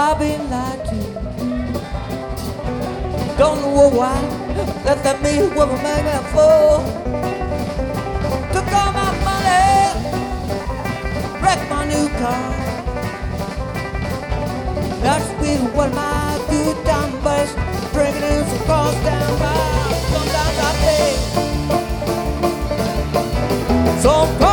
I've been lied to. Don't know why. Left at me with a magnet full. Took all my money, wrecked my new car. That's been one of my good time buddies, drinking in some cross down by. Sometimes I pay some